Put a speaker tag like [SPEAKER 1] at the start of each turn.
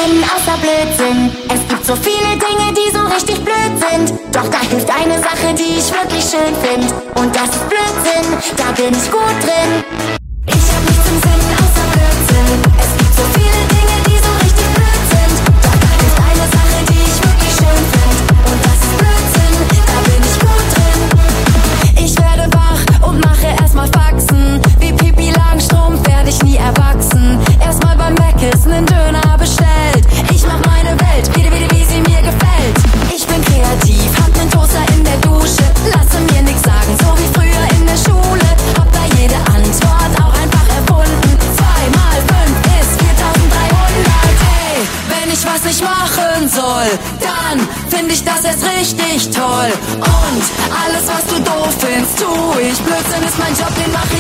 [SPEAKER 1] Sinn außer Blödsinn. Es gibt so viele Dinge, die so richtig blöd sind. Doch da hilft eine Sache, die ich wirklich schön find. Und das ist Blödsinn, da bin ich gut drin. Ich hab nichts im Sinn außer Blödsinn. Es gibt so viele Dinge, die so richtig blöd sind. Doch da hilft eine Sache, die ich wirklich schön find. Und das ist Blödsinn, da bin ich gut drin. Ich werde wach und mache erstmal Faxen. Wie Pippi Langstrumpf werde ich nie erwachsen. Erstmal beim Meckes nen Döner bestellt. Ich mach meine Welt, wie sie mir gefällt. Ich bin kreativ, hab nen Toaster in der Dusche. Lasse mir nix sagen, so wie früher in der Schule. Hab da jede Antwort auch einfach erfunden. 2 mal 5 ist 4300. Ey, wenn ich was nicht machen soll, dann find ich das erst richtig toll. Und alles, was du doof findest, tu ich. Blödsinn ist mein Job, den mach